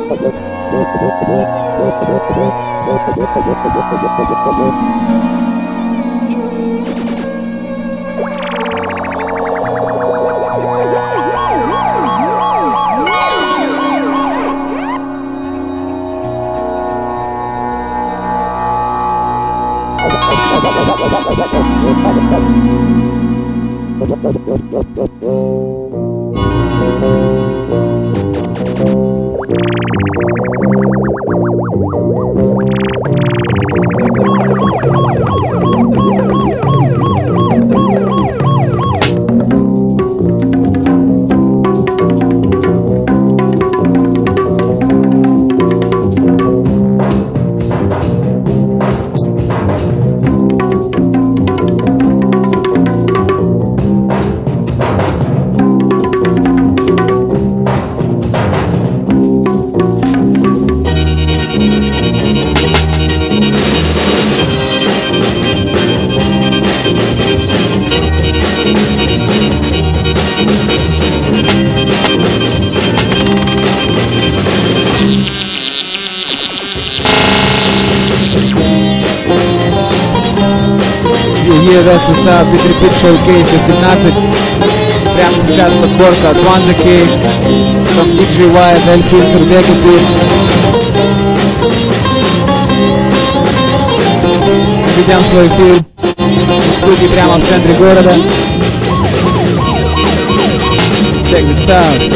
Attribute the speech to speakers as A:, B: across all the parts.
A: С Bitrepit Showcase 18. Прямо сейчас подборка от One The Cage, from DJ Wyatt, El Filter, Vegapit. Ведем свой эфир в студии прямо в центре города. Check this out.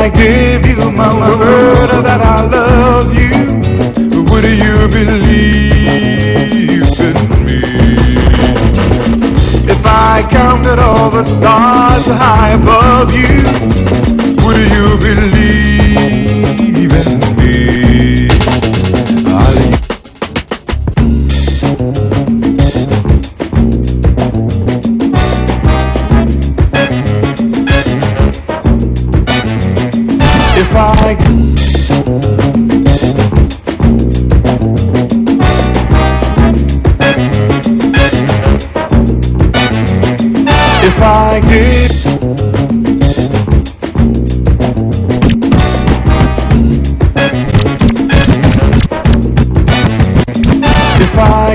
B: I gave you my word that I love you, would you believe in me? If I counted all the stars high above you, would you believe in me? If I give if I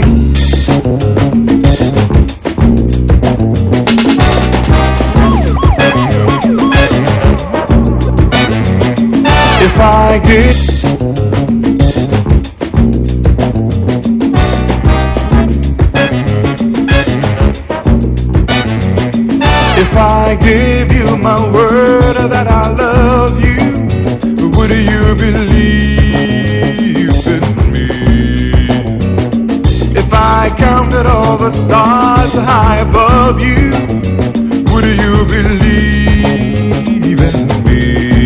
B: give if I gave you my word that I love you, would you believe in me? If I counted all the stars high above you, would you believe in me?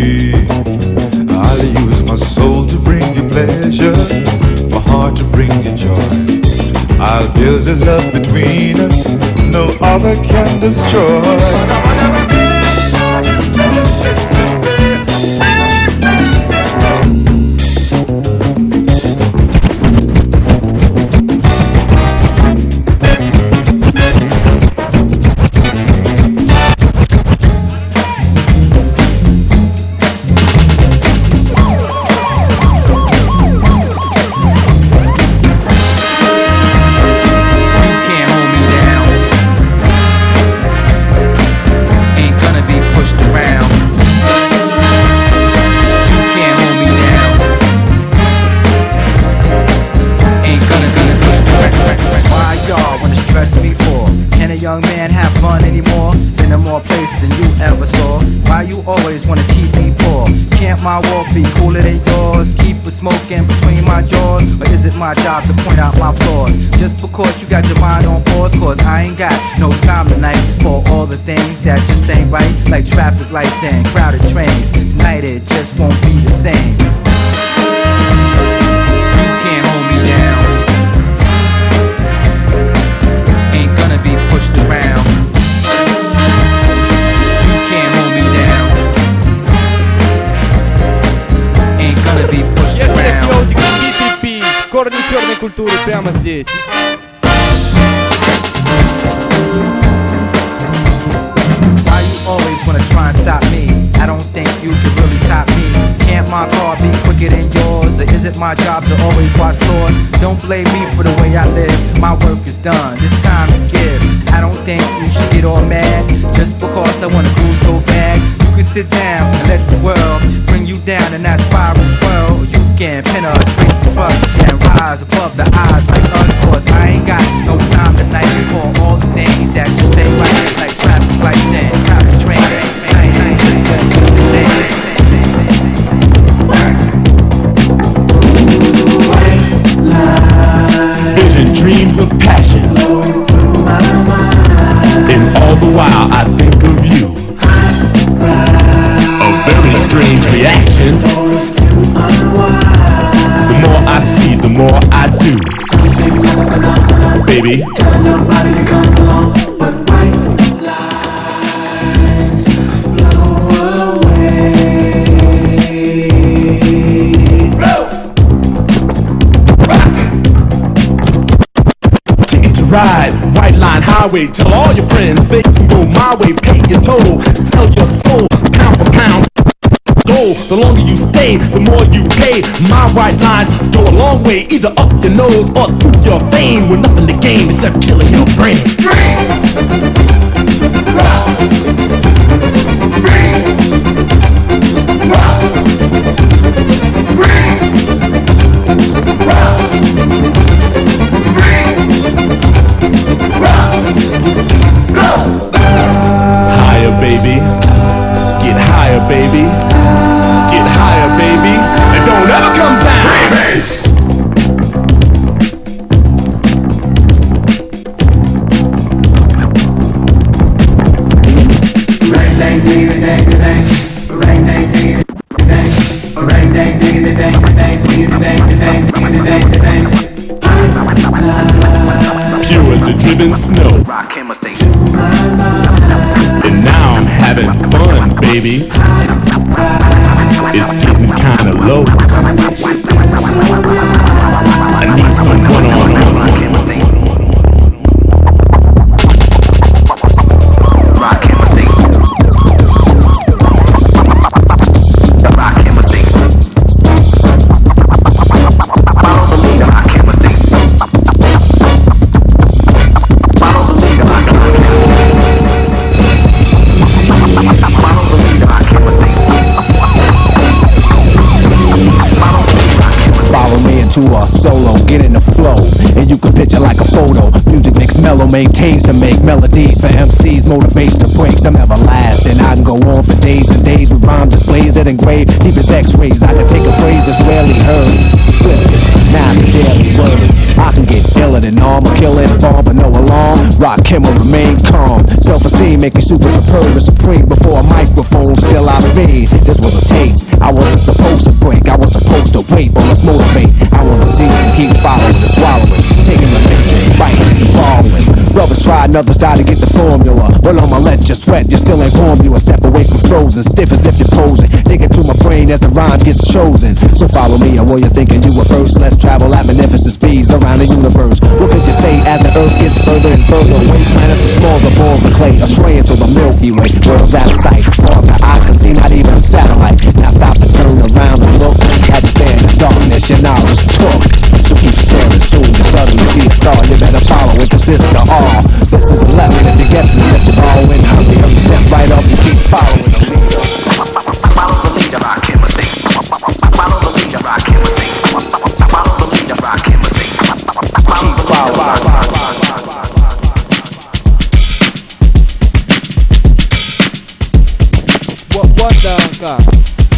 B: I'll use my soul to bring you pleasure, my heart to bring you joy. I'll build a love between us no other can destroy.
C: Young man have fun anymore? Been in more places than you ever saw. Why you always wanna keep me poor? Can't my walk be cooler than yours? Keep a smoking between my jaws? Or is it my job to point out my flaws? Just because you got your mind on pause, cause I ain't got no time tonight for all the things that just ain't right, like traffic lights and crowded trains. Tonight it just won't be the same. You can't hold me down. Ain't gonna be pushed around. You can't hold me down. Ain't gonna be pushed around.
A: Если сегодня BTP, корни черной культуры прямо здесь.
C: Why you always wanna try and stop me? I don't think you can really top me. Can't my car be quicker than yours? Or is it my job to always watch floors? Don't blame me for the way I live. My work is done, it's time to give. I don't think you should get all mad just because I wanna groove so bad. You can sit down and let the world bring you down in that spiral world. You can pin a drink the trust and rise above the eyes like us. Cause I ain't got no time tonight for all the things that just ain't right, like traffic lights and crowded trains.
D: Vision, dreams of passion, and all the while I think of you. A very strange reaction. The more I see, the more I do. Baby, tell nobody to come along, but white lines blow away. Ticket to ride, White Line Highway. Tell all your friends they can go my way. Pay your toll, sell your soul, pound for pound. Goal. The longer you stay, the more you pay. My white lines go a long way, either up your nose or through your vein, with nothing to gain except killing your brain. Higher, baby. Get higher, baby. Pure as the driven snow. And now I'm having fun, baby. It's getting kinda low. I need some one-on-one.
E: To a solo, get in the flow, and you can picture like a photo. Music mix mellow, maintains to make melodies for MCs, motivation to break some everlasting. I can go on for days and days with rhyme displays that engrave deep as X-rays. I can take a phrase that's rarely heard, flip it, now it's a daily word. I can get iller than armor, kill it, bomb, but no alarm. Rock him or remain calm. Self-esteem make me super superb and supreme. Before a microphone, still I fade. This was a tape, I wasn't supposed to break. I was supposed to wait, but let's motivate. I wanna see you keep following and swallowing, taking the lick, biting and following. Brothers tried, others died to get the formula. Well, I'ma let you sweat, you still ain't warm. You a step away from frozen, stiff as if you're posing. Dig into my brain as the rhyme gets chosen. So follow me, or you're thinking you were first. Let's travel at magnificent speeds around the universe. What could you say as the earth gets further and further away? Planets as small as balls of clay, astray into the Milky Way. World's out of sight, far as the eye can see, not even a satellite. Now stop and turn around and look. As you stand in darkness, your knowledge took. So keep staring, soon you suddenly see a star. You better follow it, consist of all. This is a lesson that you're guessing, that you're following. Hurry up, step right up and keep following the leader.
F: Follow the leader, I can't mistake. Follow the leader, I can't mistake. Follow the leader, I can't mistake. Follow the leader,
A: What the God?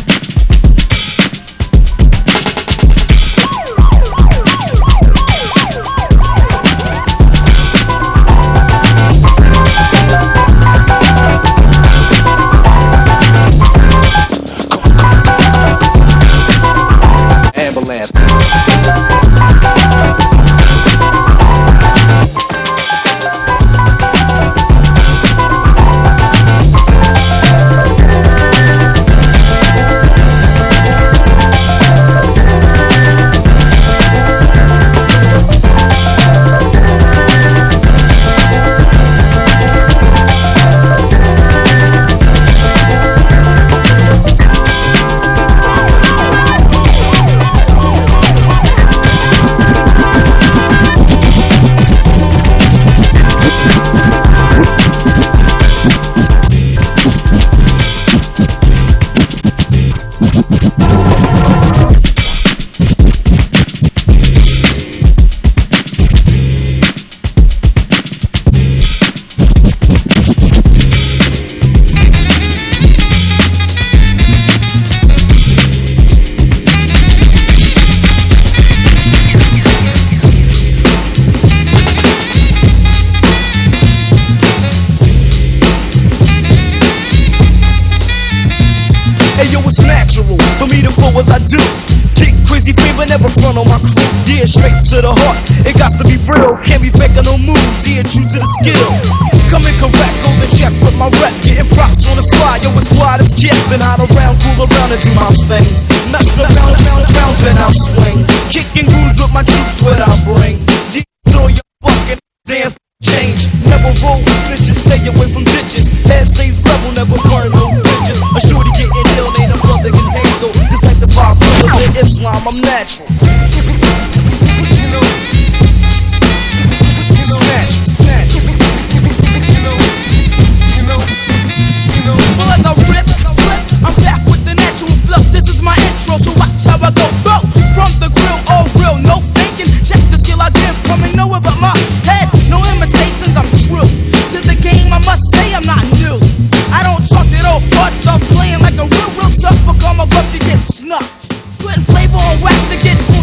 G: as I do. Kick crazy fever, never front on my crew. Yeah, straight to the heart, it got to be real. Can't be faking no moves, yeah, true to the skill. Coming correct, hold the check with my rep. Getting props on the slide, yo, it's quiet as kids. And hide around, cool around and do my thing. Mess around, then I'll swing. Kicking grooves with my troops, what I bring. Yeah, throw your fucking damn change. Never roll with snitches, stay away from ditches. Head stays level, never burn no bridges. A shorty getting ill, ain't a brother can handle. It's like the 5 pillars in Islam, I'm natural. Snatch.
H: Well, as I rip, I'm back with the natural flow. This is my intro, so watch how I go. From the grill, all real, no faking. Check the skill I give, coming nowhere but my head. No imitations, I'm true. To the game, I must say I'm not new. I don't talk that old parts, I'm playing like a real tough. Become a buff to get snuffed. Putting flavor on wax to get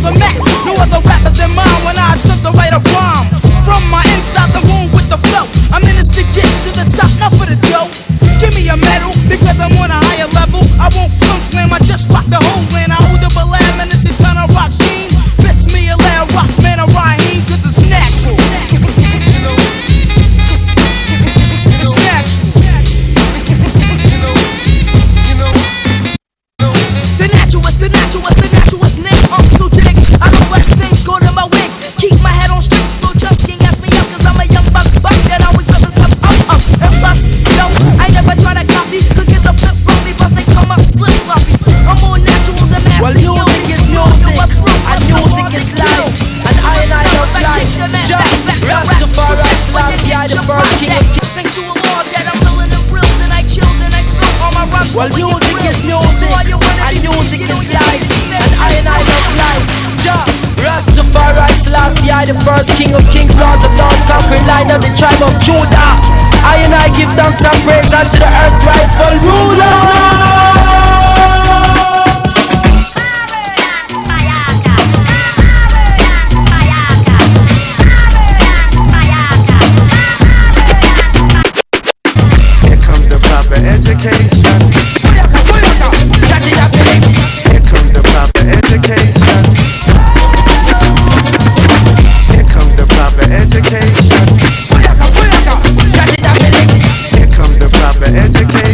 I: Well, music is music, and music is life, and I love life. Ja, Rastafari Selassie, I the first king of kings, lords of lords, conquering line of the tribe of Judah. I give thanks and praise unto the earth's rightful ruler.
J: Education. Here comes the proper education. Here comes the proper education. Here comes the proper education.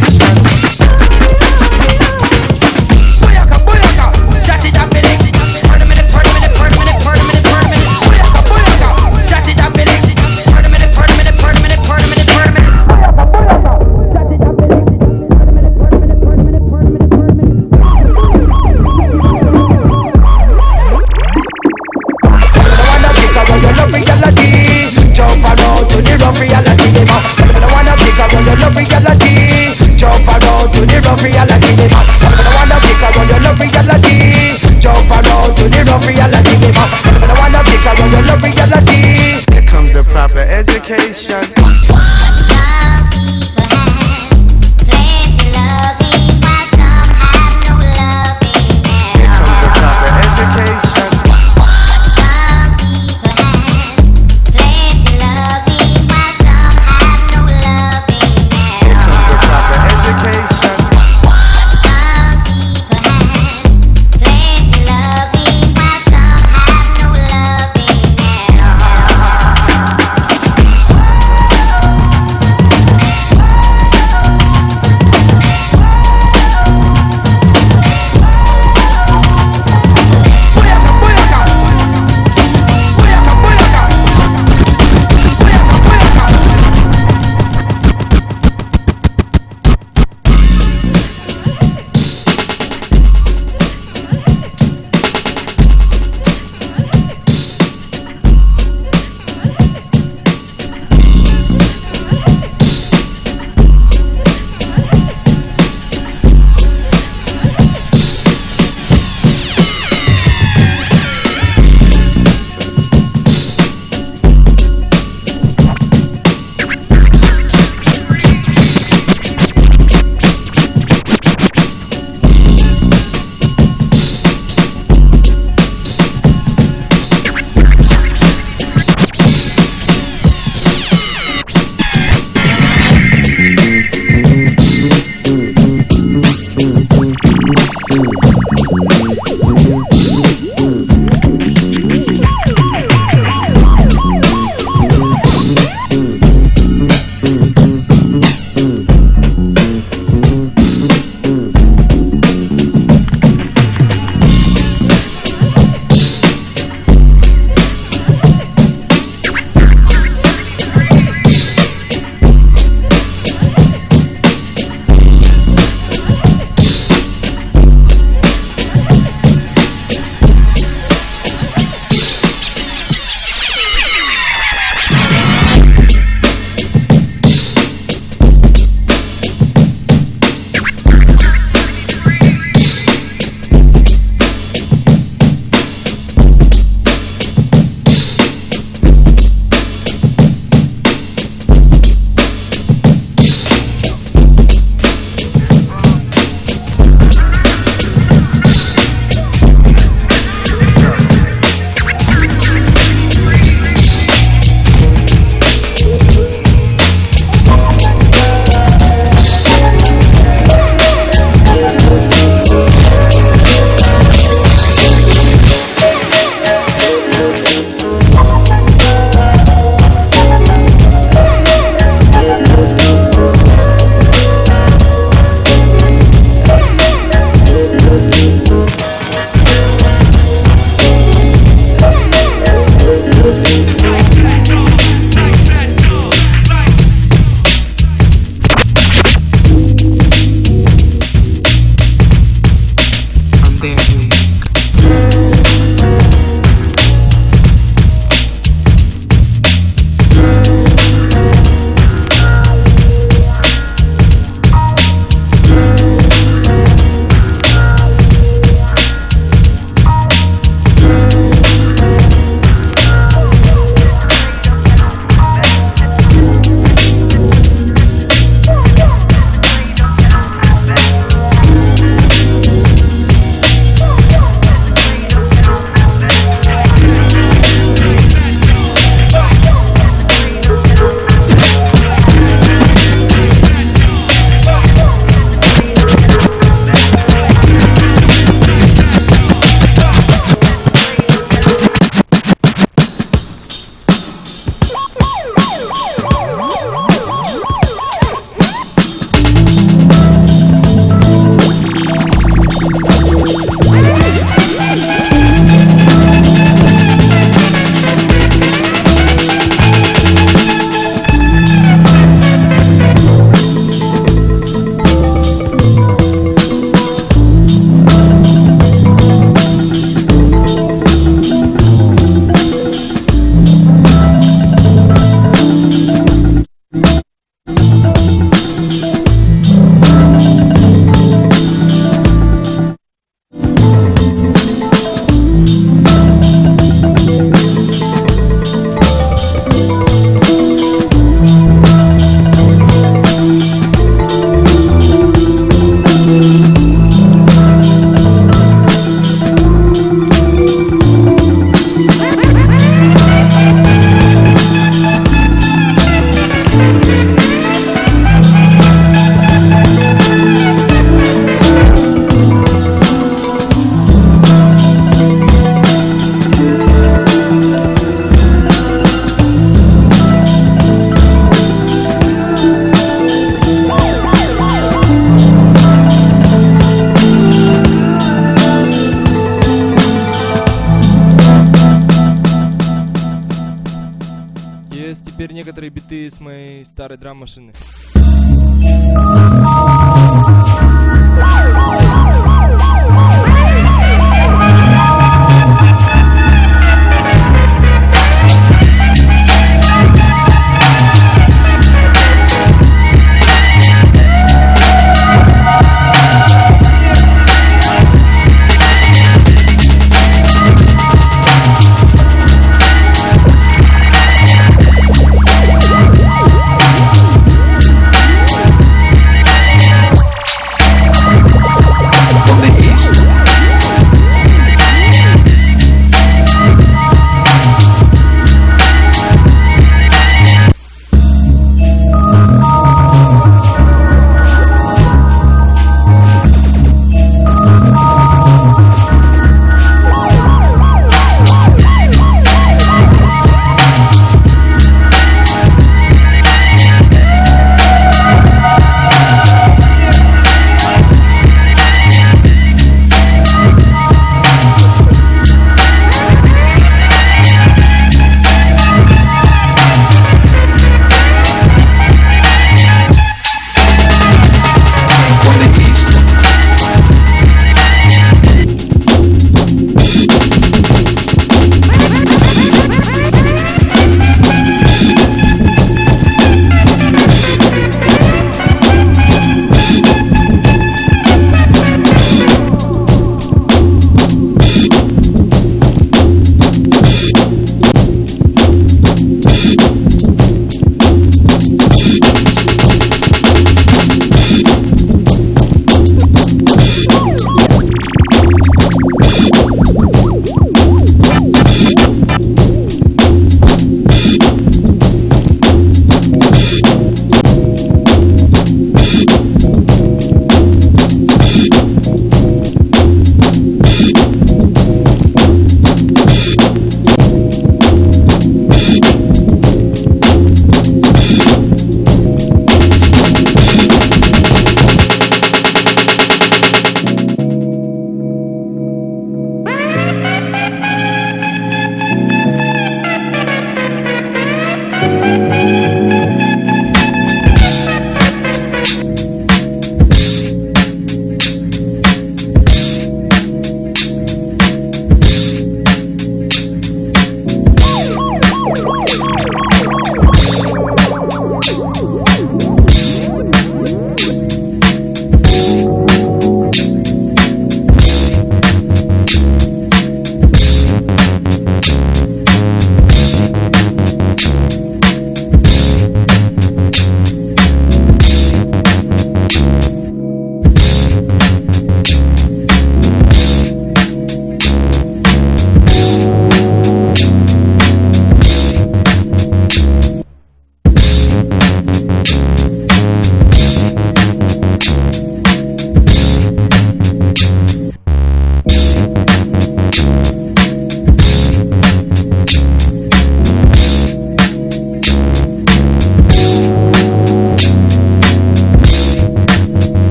K: биты с моей старой драм-машины.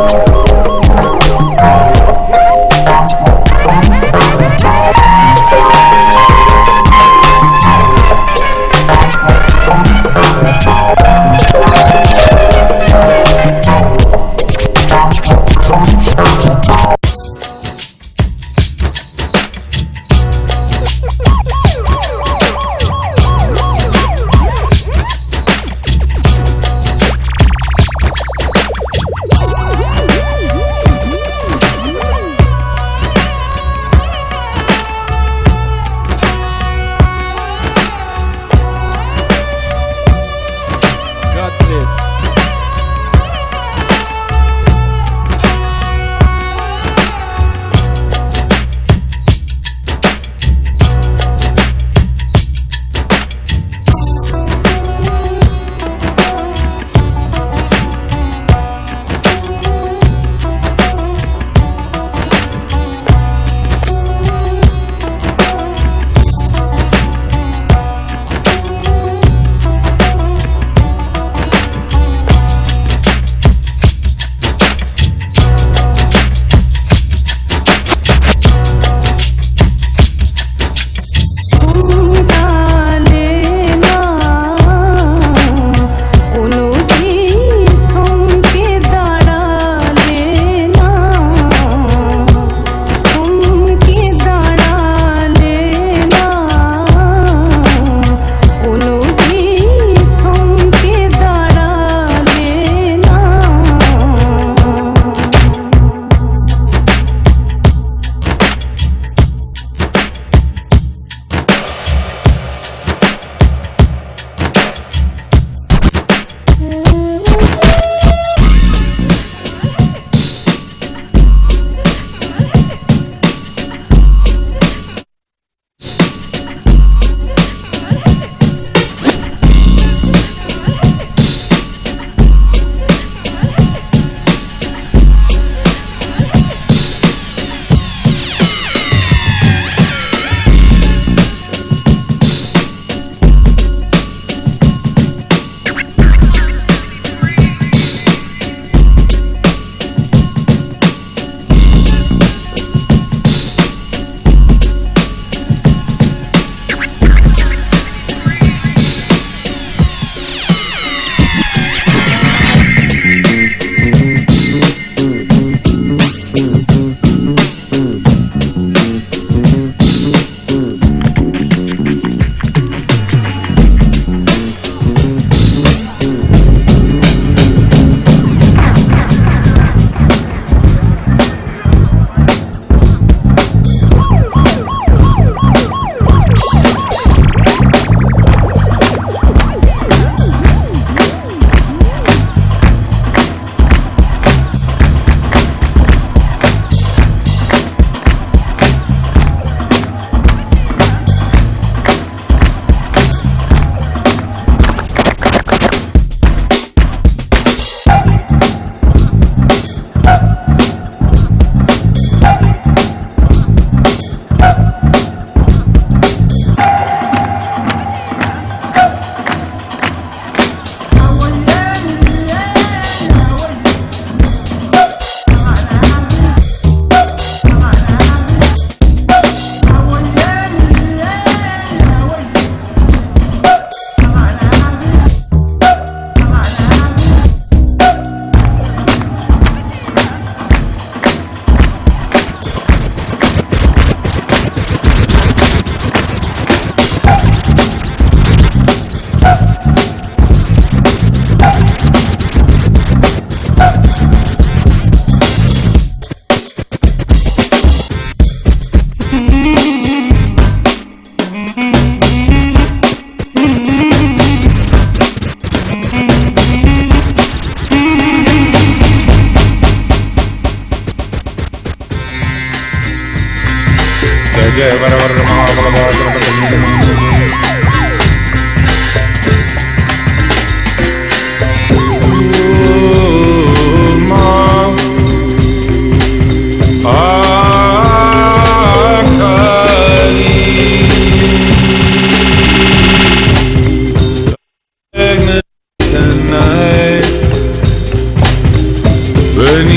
B: Beneath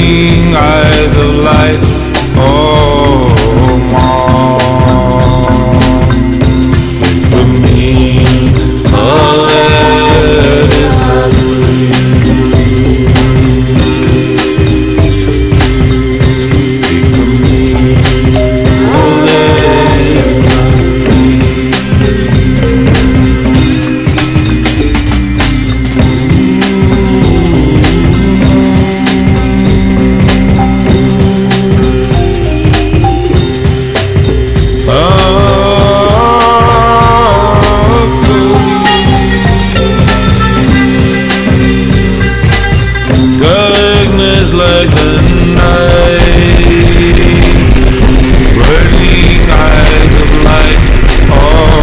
B: burning eyes of light. Oh, mom, for me, all that is not like the night, burning eyes of light. Oh,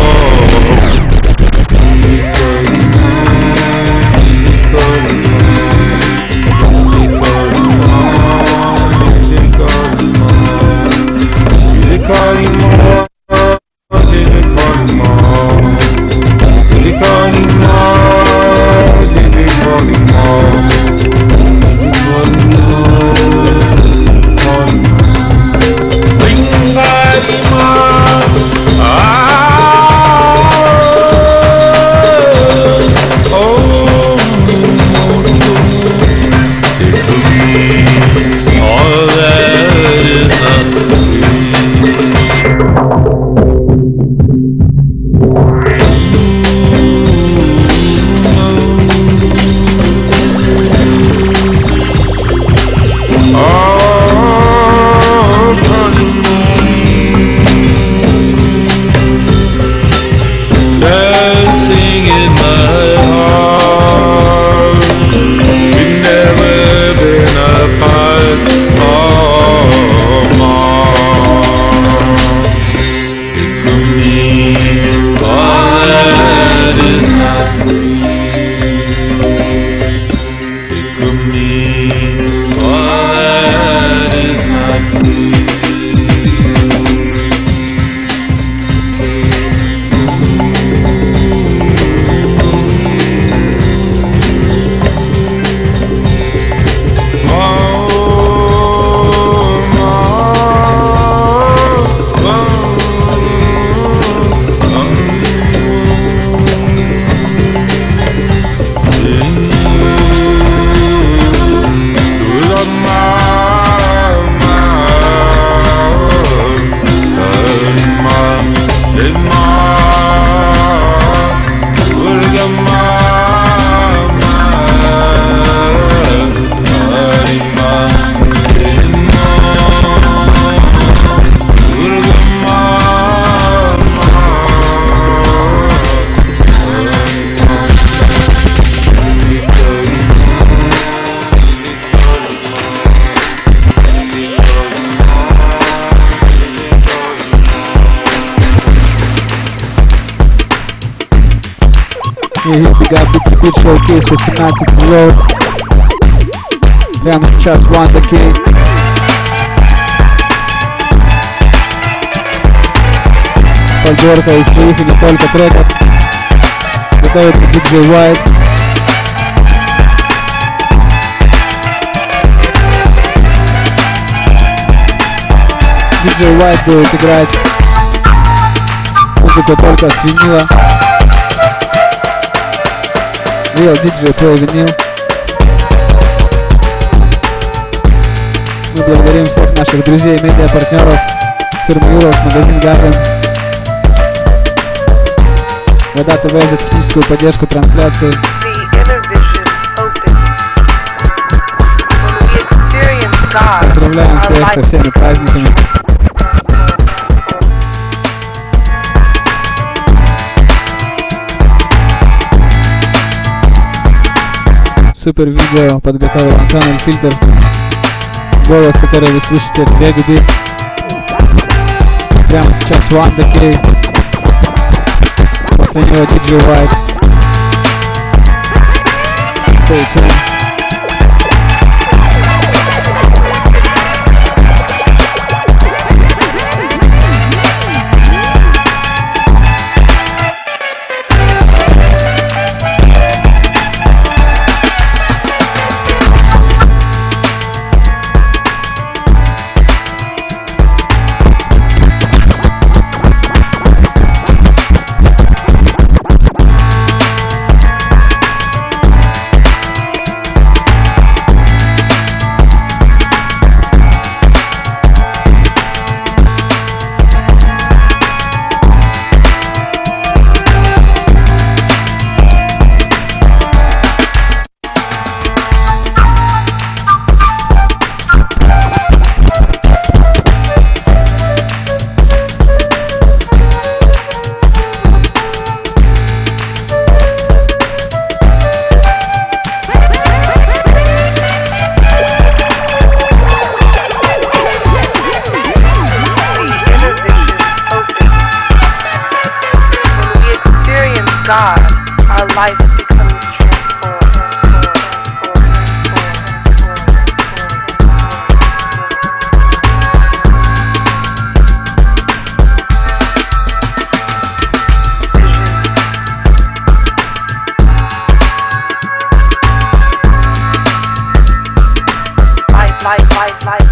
A: Big Beat Showcase 18 Road. Прямо сейчас Wanda K. Подборка из своих и не только треков. Готовится DJ White. DJ White будет играть музыку только с винила. Real DJ Play Vinyl. Мы благодарим всех наших друзей, медиа-партнеров, фирму Юрос, магазин Garden, Вода ТВ за техническую поддержку трансляции. Поздравляем всех со всеми праздниками. Супер видео подготовил Антон Фильтр. Голос, который вы слышите, это Big Beat. Прямо сейчас Wanda K. После него DJ White. Stay tuned.
L: life, life, life.